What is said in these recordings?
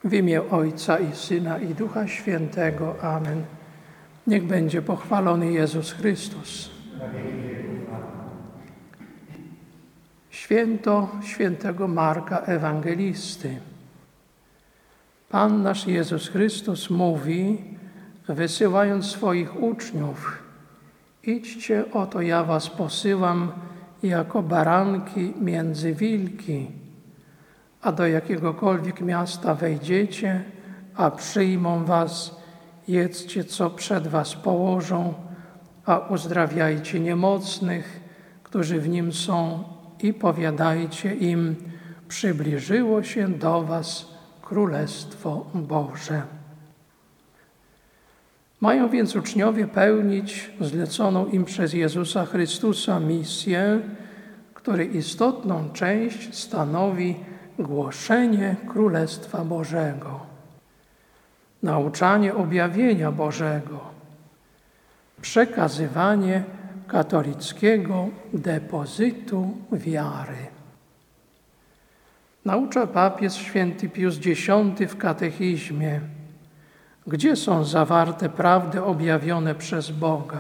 W imię Ojca i Syna i Ducha Świętego. Amen. Niech będzie pochwalony Jezus Chrystus. Święto świętego Marka Ewangelisty. Pan nasz Jezus Chrystus mówi, wysyłając swoich uczniów: idźcie, oto ja was posyłam jako baranki między wilki. A do jakiegokolwiek miasta wejdziecie, a przyjmą was, jedzcie, co przed was położą, a uzdrawiajcie niemocnych, którzy w nim są, i powiadajcie im: przybliżyło się do was Królestwo Boże. Mają więc uczniowie pełnić zleconą im przez Jezusa Chrystusa misję, której istotną część stanowi głoszenie Królestwa Bożego, nauczanie objawienia Bożego, przekazywanie katolickiego depozytu wiary. Naucza papież święty Pius X w katechizmie: gdzie są zawarte prawdy objawione przez Boga?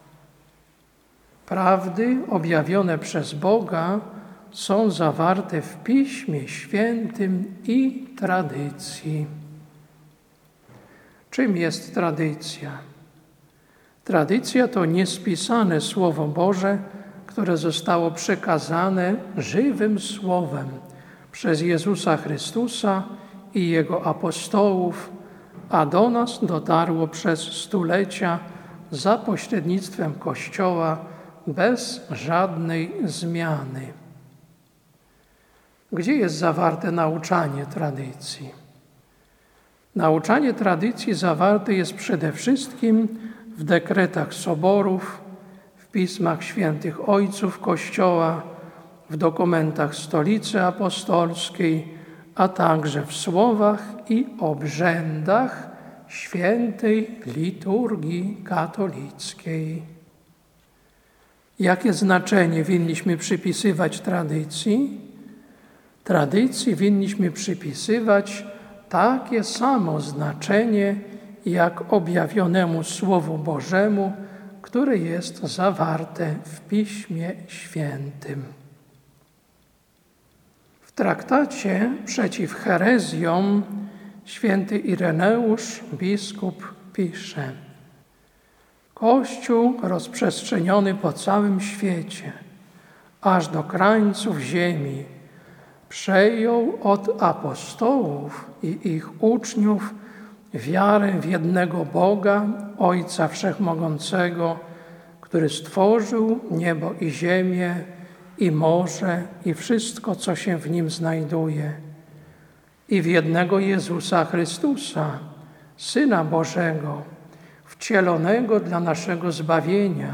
Prawdy objawione przez Boga są zawarte w Piśmie Świętym i tradycji. Czym jest tradycja? Tradycja to niespisane Słowo Boże, które zostało przekazane żywym Słowem przez Jezusa Chrystusa i Jego apostołów, a do nas dotarło przez stulecia za pośrednictwem Kościoła bez żadnej zmiany. Gdzie jest zawarte nauczanie tradycji? Nauczanie tradycji zawarte jest przede wszystkim w dekretach soborów, w pismach świętych ojców Kościoła, w dokumentach Stolicy Apostolskiej, a także w słowach i obrzędach świętej liturgii katolickiej. Jakie znaczenie winniśmy przypisywać tradycji? Tradycji winniśmy przypisywać takie samo znaczenie jak objawionemu Słowu Bożemu, które jest zawarte w Piśmie Świętym. W traktacie przeciw herezjom święty Ireneusz, biskup, pisze: Kościół rozprzestrzeniony po całym świecie, aż do krańców ziemi, przejął od apostołów i ich uczniów wiarę w jednego Boga, Ojca Wszechmogącego, który stworzył niebo i ziemię, i morze, i wszystko, co się w nim znajduje, i w jednego Jezusa Chrystusa, Syna Bożego, wcielonego dla naszego zbawienia,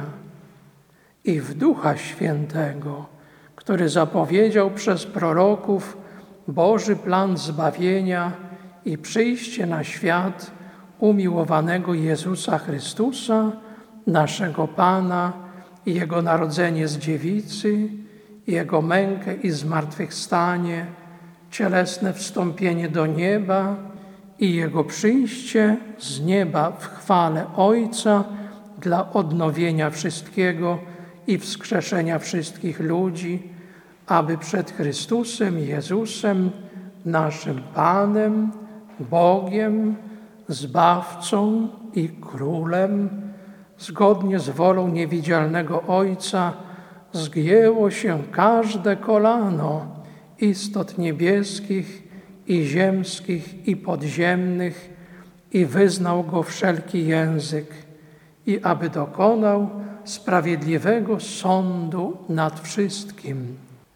i w Ducha Świętego, który zapowiedział przez proroków Boży plan zbawienia i przyjście na świat umiłowanego Jezusa Chrystusa, naszego Pana, i Jego narodzenie z dziewicy, Jego mękę i zmartwychwstanie, cielesne wstąpienie do nieba i Jego przyjście z nieba w chwale Ojca dla odnowienia wszystkiego i wskrzeszenia wszystkich ludzi, aby przed Chrystusem Jezusem, naszym Panem, Bogiem, Zbawcą i Królem, zgodnie z wolą niewidzialnego Ojca, zgięło się każde kolano istot niebieskich i ziemskich i podziemnych i wyznał Go wszelki język, i aby dokonał sprawiedliwego sądu nad wszystkim.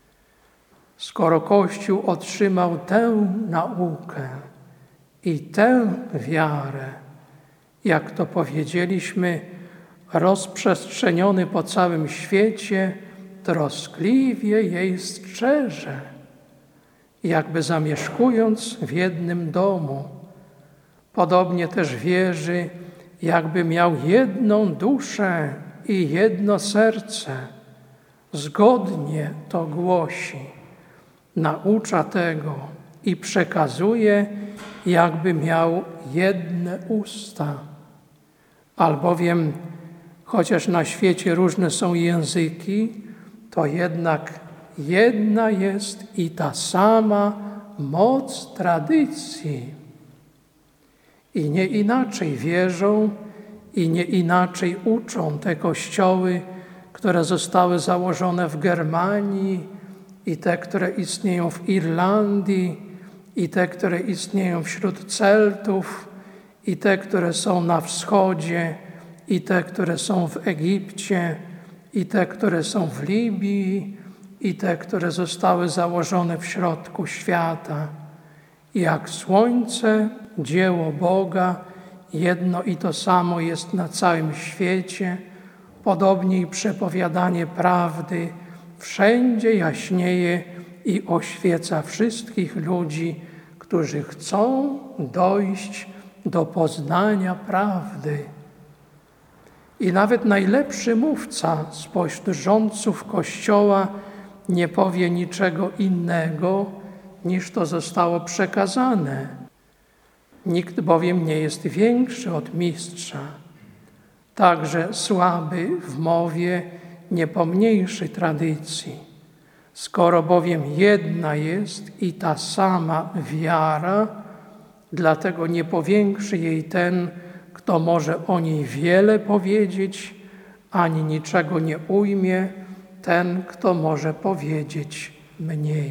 Skoro Kościół otrzymał tę naukę i tę wiarę, jak to powiedzieliśmy, rozprzestrzeniony po całym świecie, troskliwie jej strzeże, jakby zamieszkując w jednym domu. Podobnie też wierzy, jakby miał jedną duszę i jedno serce. Zgodnie to głosi, naucza tego i przekazuje jakby miał jedne usta. Albowiem, chociaż na świecie różne są języki, to jednak jedna jest i ta sama moc tradycji. I nie inaczej wierzą, i nie inaczej uczą te kościoły, które zostały założone w Germanii, i te, które istnieją w Irlandii, i te, które istnieją wśród Celtów, i te, które są na wschodzie, i te, które są w Egipcie, i te, które są w Libii, i te, które zostały założone w środku świata. Jak słońce, dzieło Boga, jedno i to samo jest na całym świecie, podobnie i przepowiadanie prawdy wszędzie jaśnieje i oświeca wszystkich ludzi, którzy chcą dojść do poznania prawdy. I nawet najlepszy mówca spośród rządców Kościoła nie powie niczego innego, niż to zostało przekazane. Nikt bowiem nie jest większy od mistrza. Także słaby w mowie nie pomniejszy tradycji. Skoro bowiem jedna jest i ta sama wiara, dlatego nie powiększy jej ten, kto może o niej wiele powiedzieć, ani niczego nie ujmie ten, kto może powiedzieć mniej.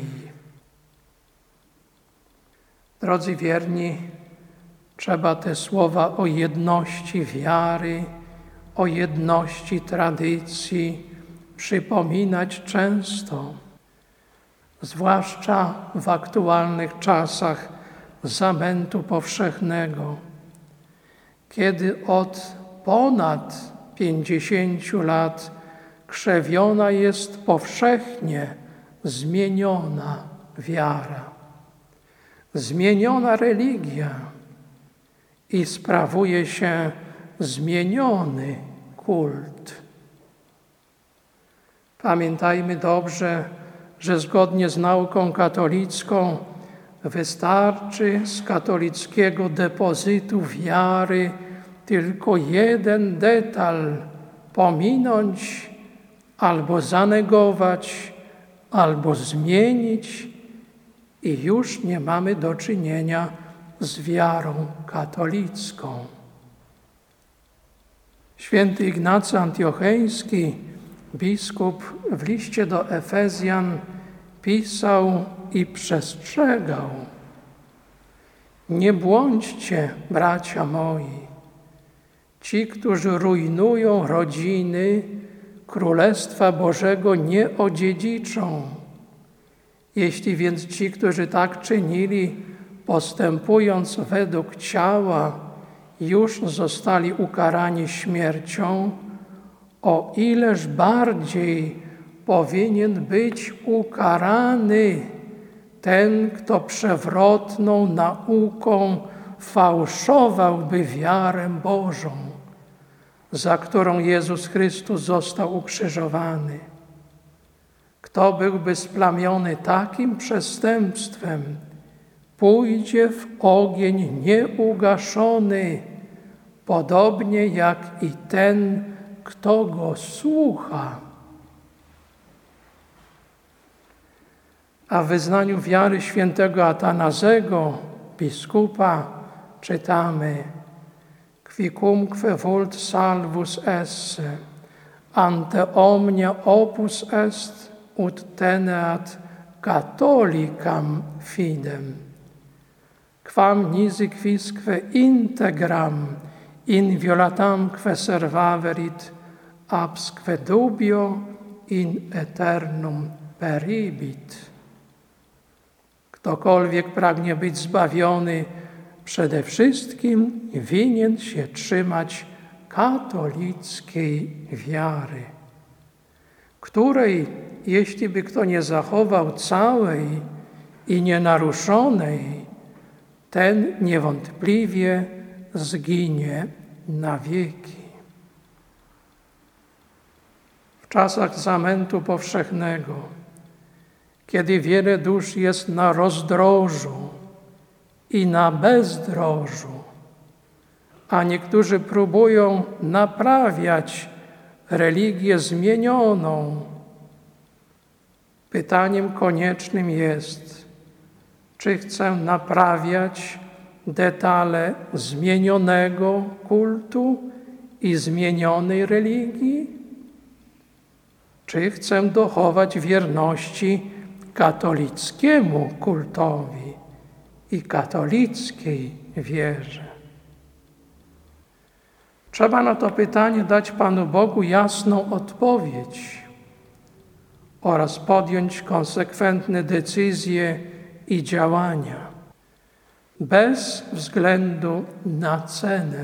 Drodzy wierni, trzeba te słowa o jedności wiary, o jedności tradycji przypominać często, zwłaszcza w aktualnych czasach zamętu powszechnego, kiedy od ponad 50 lat krzewiona jest powszechnie zmieniona wiara, zmieniona religia i sprawuje się zmieniony kult. Pamiętajmy dobrze, że zgodnie z nauką katolicką wystarczy z katolickiego depozytu wiary tylko jeden detal pominąć, albo zanegować, albo zmienić i już nie mamy do czynienia z wiarą katolicką. Święty Ignacy Antiocheński, biskup, w liście do Efezjan pisał i przestrzegał: nie błądźcie, bracia moi, ci, którzy rujnują rodziny, Królestwa Bożego nie odziedziczą. Jeśli więc ci, którzy tak czynili, postępując według ciała, już zostali ukarani śmiercią, o ileż bardziej powinien być ukarany ten, kto przewrotną nauką fałszowałby wiarę Bożą, za którą Jezus Chrystus został ukrzyżowany. Kto byłby splamiony takim przestępstwem, pójdzie w ogień nieugaszony, podobnie jak i ten, kto go słucha. A w wyznaniu wiary świętego Atanazego, biskupa, czytamy: quicumque vult salvus esse, ante omnia opus est, ut teneat catholicam fidem. Quam nisi quisque integram inviolatamque servaverit, absque dubio in eternum peribit. Ktokolwiek pragnie być zbawiony, przede wszystkim winien się trzymać katolickiej wiary, której, jeśli by kto nie zachował całej i nienaruszonej, ten niewątpliwie zginie na wieki. W czasach zamętu powszechnego, kiedy wiele dusz jest na rozdrożu i na bezdrożu, a niektórzy próbują naprawiać religię zmienioną. Pytaniem koniecznym jest, czy chcę naprawiać detale zmienionego kultu i zmienionej religii, czy chcę dochować wierności katolickiemu kultowi i katolickiej wierze. Trzeba na to pytanie dać Panu Bogu jasną odpowiedź oraz podjąć konsekwentne decyzje i działania, bez względu na cenę.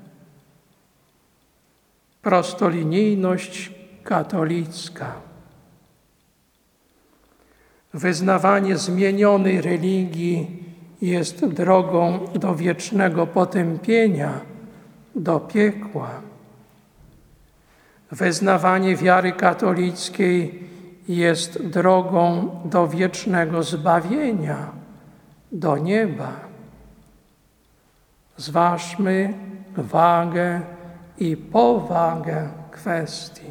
Prostolinijność katolicka. Wyznawanie zmienionej religii jest drogą do wiecznego potępienia, do piekła. Wyznawanie wiary katolickiej jest drogą do wiecznego zbawienia, do nieba. Zważmy wagę i powagę kwestii.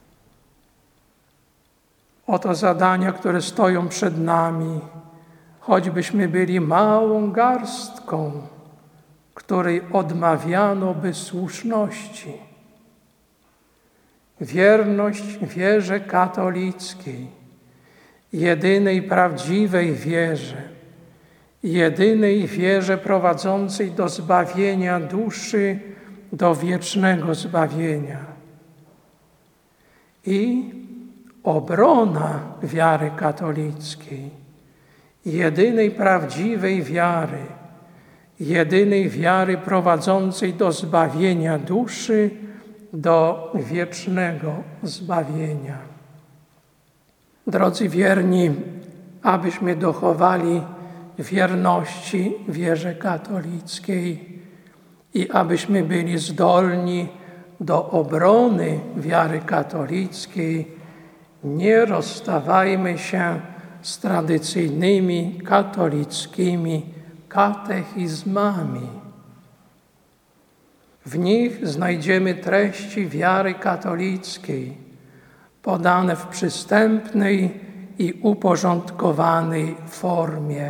Oto zadania, które stoją przed nami, choćbyśmy byli małą garstką, której odmawiano by słuszności. Wierność wierze katolickiej, jedynej prawdziwej wierze, jedynej wierze prowadzącej do zbawienia duszy, do wiecznego zbawienia. I obrona wiary katolickiej, jedynej prawdziwej wiary, jedynej wiary prowadzącej do zbawienia duszy, do wiecznego zbawienia. Drodzy wierni, abyśmy dochowali wierności wierze katolickiej i abyśmy byli zdolni do obrony wiary katolickiej, nie rozstawajmy się z tradycyjnymi katolickimi katechizmami. W nich znajdziemy treści wiary katolickiej, podane w przystępnej i uporządkowanej formie.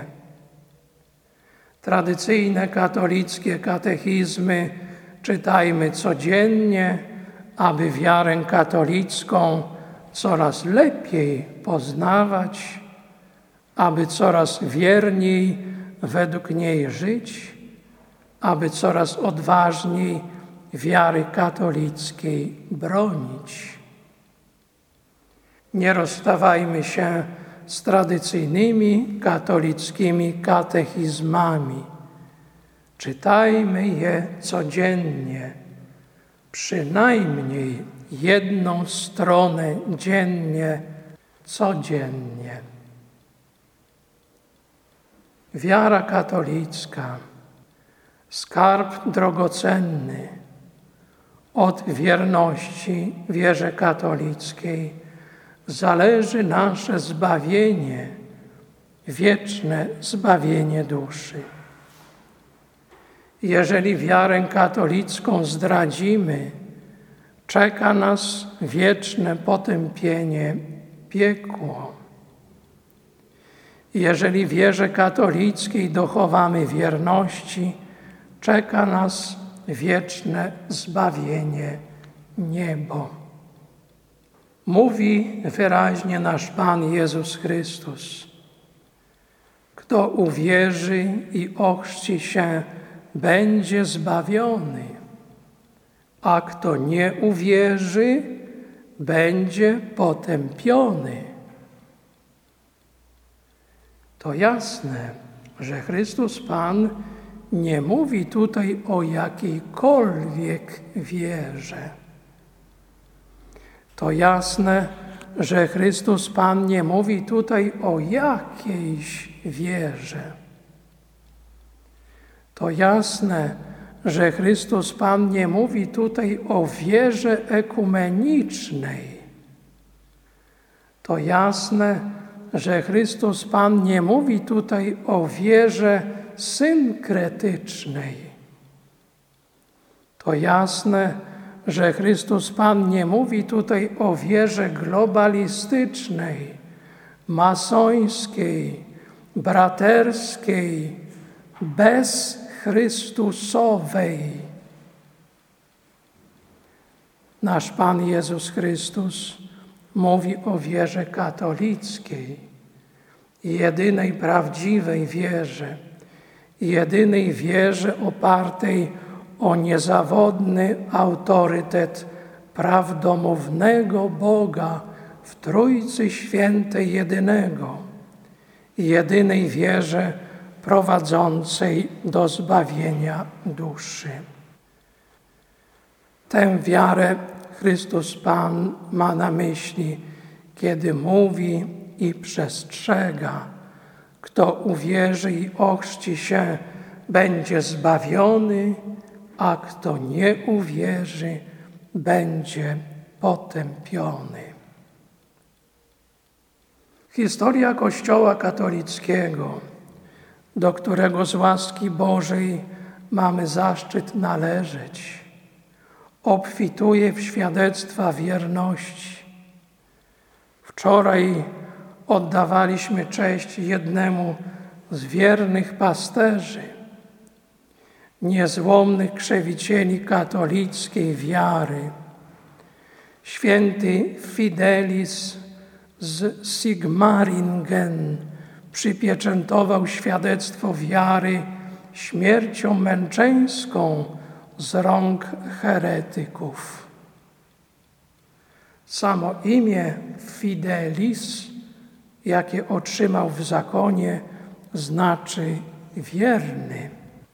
Tradycyjne katolickie katechizmy czytajmy codziennie, aby wiarę katolicką coraz lepiej poznawać, aby coraz wierniej według niej żyć, aby coraz odważniej wiary katolickiej bronić. Nie rozstawajmy się z tradycyjnymi katolickimi katechizmami. Czytajmy je codziennie, przynajmniej jedną stronę dziennie, codziennie. Wiara katolicka, skarb drogocenny. Od wierności wierze katolickiej zależy nasze zbawienie, wieczne zbawienie duszy. Jeżeli wiarę katolicką zdradzimy, czeka nas wieczne potępienie, piekło. Jeżeli wierze katolickiej dochowamy wierności, czeka nas wieczne zbawienie, niebo. Mówi wyraźnie nasz Pan Jezus Chrystus: kto uwierzy i ochrzci się, będzie zbawiony, a kto nie uwierzy, będzie potępiony. To jasne, że Chrystus Pan nie mówi tutaj o jakiejkolwiek wierze. To jasne, że Chrystus Pan nie mówi tutaj o jakiejś wierze. To jasne, że Chrystus Pan nie mówi tutaj o wierze ekumenicznej. To jasne, że Chrystus Pan nie mówi tutaj o wierze synkretycznej. To jasne, że Chrystus Pan nie mówi tutaj o wierze globalistycznej, masońskiej, braterskiej, bezchrystusowej. Nasz Pan Jezus Chrystus mówi o wierze katolickiej, jedynej prawdziwej wierze, jedynej wierze opartej o niezawodny autorytet prawdomównego Boga w Trójcy Świętej jedynego, jedynej wierze prowadzącej do zbawienia duszy. Tę wiarę Chrystus Pan ma na myśli, kiedy mówi i przestrzega: kto uwierzy i ochrzci się, będzie zbawiony, a kto nie uwierzy, będzie potępiony. Historia Kościoła katolickiego, do którego z łaski Bożej mamy zaszczyt należeć, obfituje w świadectwa wierności. Wczoraj oddawaliśmy cześć jednemu z wiernych pasterzy, niezłomnych krzewicieli katolickiej wiary. Święty Fidelis z Sigmaringen przypieczętował świadectwo wiary śmiercią męczeńską z rąk heretyków. Samo imię Fidelis, jakie otrzymał w zakonie, znaczy wierny.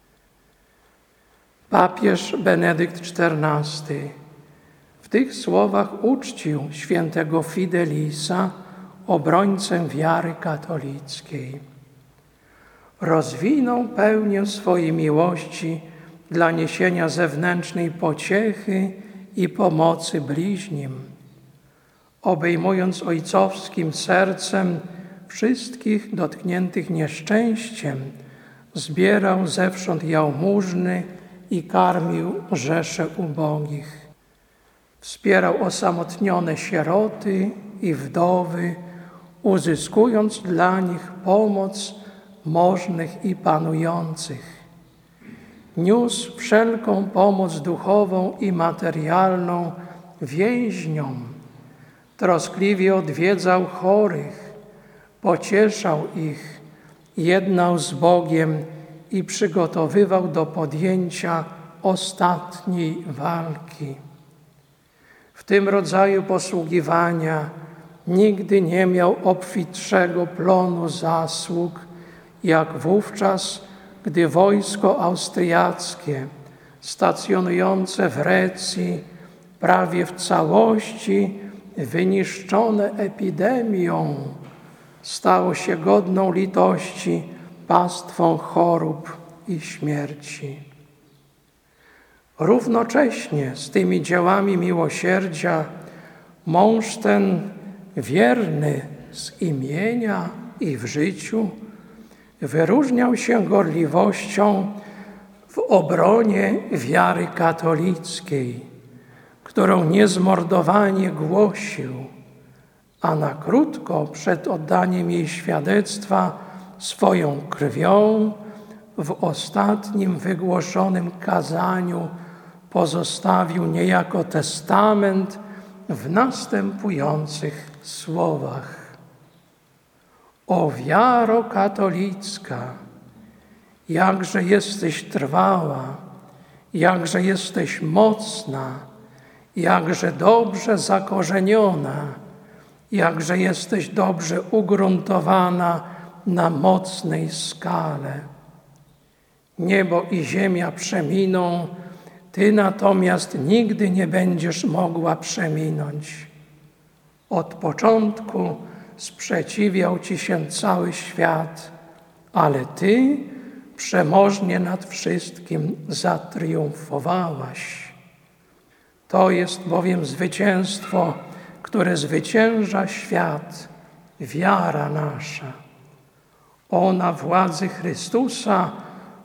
Papież Benedykt XIV w tych słowach uczcił świętego Fidelisa, obrońcę wiary katolickiej. Rozwinął pełnię swojej miłości dla niesienia zewnętrznej pociechy i pomocy bliźnim, obejmując ojcowskim sercem wszystkich dotkniętych nieszczęściem, zbierał zewsząd jałmużny i karmił rzesze ubogich. Wspierał osamotnione sieroty i wdowy, uzyskując dla nich pomoc możnych i panujących. Niósł wszelką pomoc duchową i materialną więźniom, troskliwie odwiedzał chorych, pocieszał ich, jednał z Bogiem i przygotowywał do podjęcia ostatniej walki. W tym rodzaju posługiwania nigdy nie miał obfitszego plonu zasług, jak wówczas, gdy wojsko austriackie, stacjonujące w Recji, prawie w całości wyniszczone epidemią, stało się godną litości pastwą chorób i śmierci. Równocześnie z tymi dziełami miłosierdzia mąż ten, wierny z imienia i w życiu, wyróżniał się gorliwością w obronie wiary katolickiej, którą niezmordowanie głosił, a na krótko przed oddaniem jej świadectwa swoją krwią w ostatnim wygłoszonym kazaniu pozostawił niejako testament w następujących słowach: O wiaro katolicka, jakże jesteś trwała, jakże jesteś mocna, jakże dobrze zakorzeniona, jakże jesteś dobrze ugruntowana na mocnej skale. Niebo i ziemia przeminą, Ty natomiast nigdy nie będziesz mogła przeminąć. Od początku sprzeciwiał Ci się cały świat, ale Ty przemożnie nad wszystkim zatriumfowałaś. To jest bowiem zwycięstwo, które zwycięża świat, wiara nasza. Ona władzy Chrystusa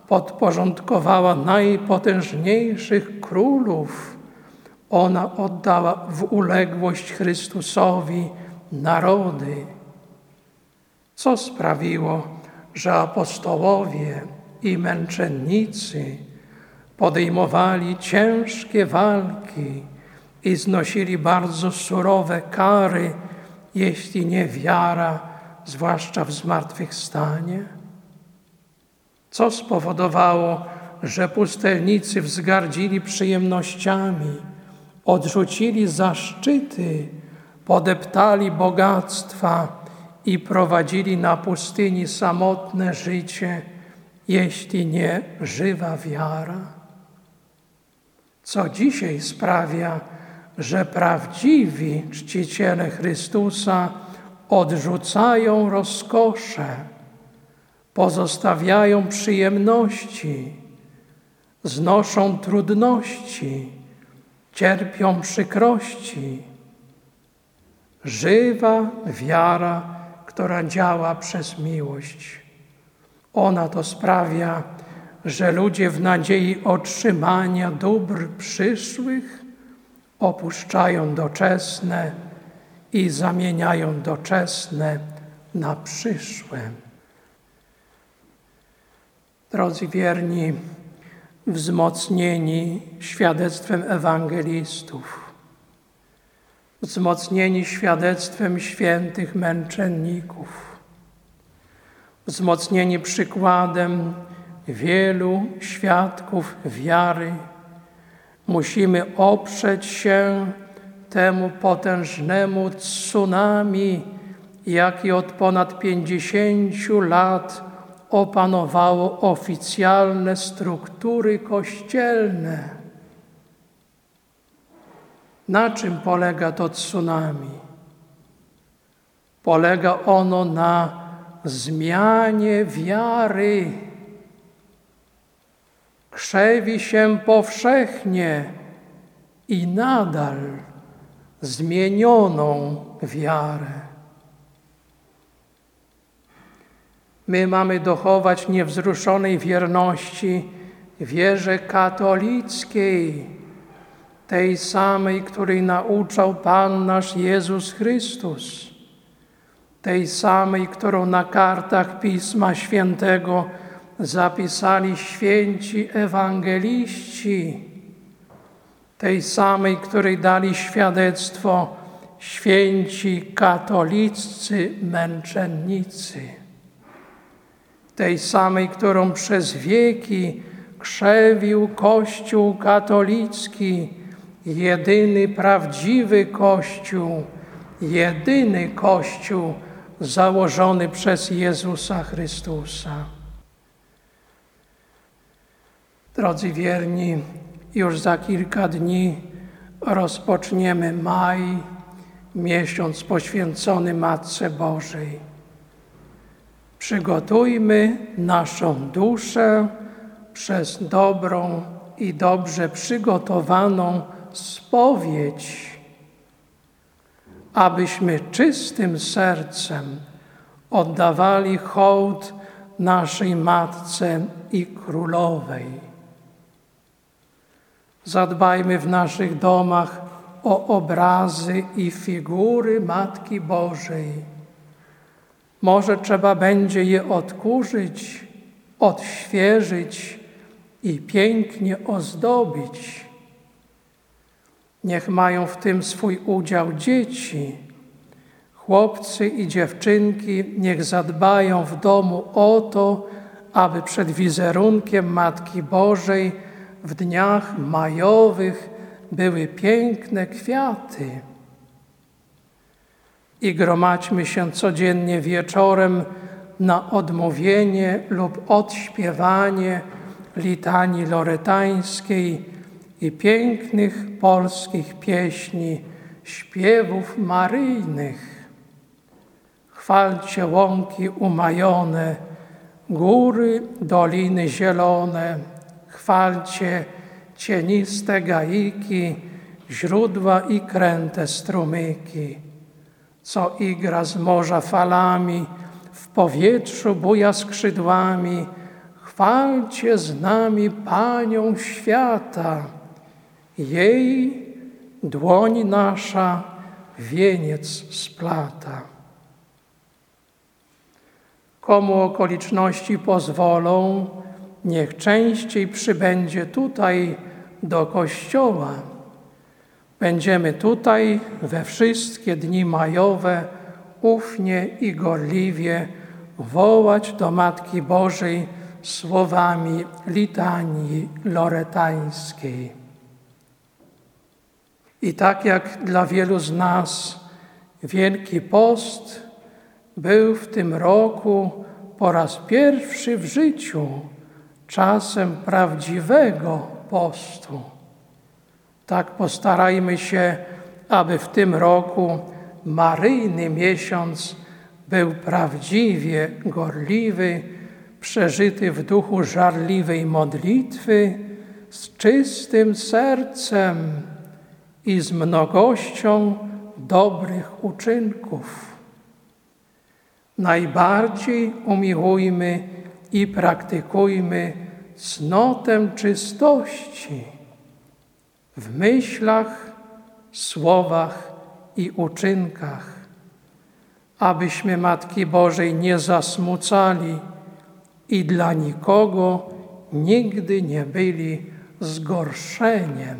podporządkowała najpotężniejszych królów. Ona oddała w uległość Chrystusowi narody. Co sprawiło, że apostołowie i męczennicy podejmowali ciężkie walki i znosili bardzo surowe kary, jeśli nie wiara, zwłaszcza w zmartwychwstanie? Co spowodowało, że pustelnicy wzgardzili przyjemnościami, odrzucili zaszczyty, podeptali bogactwa i prowadzili na pustyni samotne życie, jeśli nie żywa wiara? Co dzisiaj sprawia, że prawdziwi czciciele Chrystusa odrzucają rozkosze, pozostawiają przyjemności, znoszą trudności, cierpią przykrości? Żywa wiara, która działa przez miłość. Ona to sprawia, że ludzie w nadziei otrzymania dóbr przyszłych opuszczają doczesne i zamieniają doczesne na przyszłe. Drodzy wierni, wzmocnieni świadectwem ewangelistów, wzmocnieni świadectwem świętych męczenników, wzmocnieni przykładem wielu świadków wiary, musimy oprzeć się temu potężnemu tsunami, jakie od ponad 50 lat opanowało oficjalne struktury kościelne. Na czym polega to tsunami? Polega ono na zmianie wiary. Krzewi się powszechnie i nadal zmienioną wiarę. My mamy dochować niewzruszonej wierności wierze katolickiej, tej samej, której nauczał Pan nasz Jezus Chrystus, tej samej, którą na kartach Pisma Świętego zapisali święci ewangeliści, tej samej, której dali świadectwo święci katoliccy męczennicy, tej samej, którą przez wieki krzewił Kościół katolicki, jedyny prawdziwy Kościół założony przez Jezusa Chrystusa. Drodzy wierni, już za kilka dni rozpoczniemy maj, miesiąc poświęcony Matce Bożej. Przygotujmy naszą duszę przez dobrą i dobrze przygotowaną spowiedź, abyśmy czystym sercem oddawali hołd naszej Matce i Królowej. Zadbajmy w naszych domach o obrazy i figury Matki Bożej. Może trzeba będzie je odkurzyć, odświeżyć i pięknie ozdobić. Niech mają w tym swój udział dzieci. Chłopcy i dziewczynki niech zadbają w domu o to, aby przed wizerunkiem Matki Bożej w dniach majowych były piękne kwiaty. I gromadźmy się codziennie wieczorem na odmówienie lub odśpiewanie litanii loretańskiej i pięknych polskich pieśni, śpiewów maryjnych. Chwalcie łąki umajone, góry, doliny zielone, chwalcie cieniste gaiki, źródła i kręte strumyki. Co igra z morza falami, w powietrzu buja skrzydłami, chwalcie z nami Panią świata. Jej dłoń nasza wieniec splata. Komu okoliczności pozwolą, niech częściej przybędzie tutaj do Kościoła. Będziemy tutaj we wszystkie dni majowe ufnie i gorliwie wołać do Matki Bożej słowami litanii loretańskiej. I tak jak dla wielu z nas Wielki Post był w tym roku po raz pierwszy w życiu czasem prawdziwego postu, tak postarajmy się, aby w tym roku maryjny miesiąc był prawdziwie gorliwy, przeżyty w duchu żarliwej modlitwy, z czystym sercem i z mnogością dobrych uczynków. Najbardziej umiłujmy i praktykujmy cnotę czystości w myślach, słowach i uczynkach, abyśmy Matki Bożej nie zasmucali i dla nikogo nigdy nie byli zgorszeniem.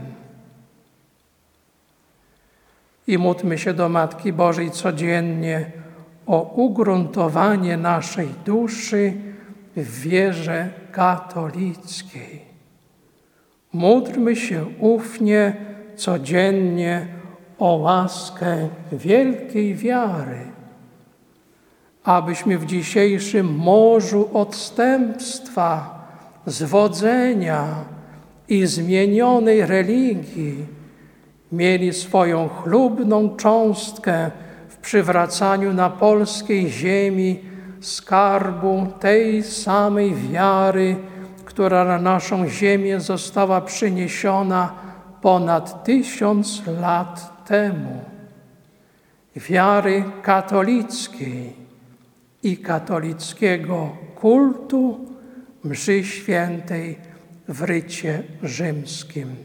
I módlmy się do Matki Bożej codziennie o ugruntowanie naszej duszy w wierze katolickiej. Módlmy się ufnie codziennie o łaskę wielkiej wiary, abyśmy w dzisiejszym morzu odstępstwa, zwodzenia i zmienionej religii mieli swoją chlubną cząstkę w przywracaniu na polskiej ziemi skarbu tej samej wiary, która na naszą ziemię została przyniesiona ponad 1000 lat temu. Wiary katolickiej i katolickiego kultu mszy świętej w rycie rzymskim.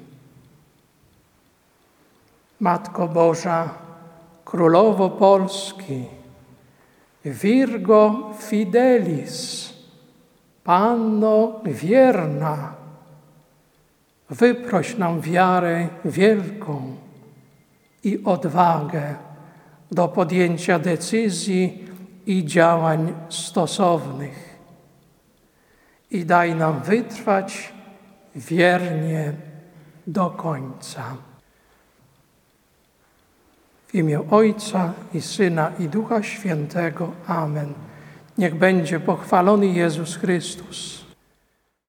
Matko Boża, Królowo Polski, Virgo Fidelis, Panno wierna, wyproś nam wiarę wielką i odwagę do podjęcia decyzji i działań stosownych. I daj nam wytrwać wiernie do końca. W imię Ojca i Syna i Ducha Świętego. Amen. Niech będzie pochwalony Jezus Chrystus.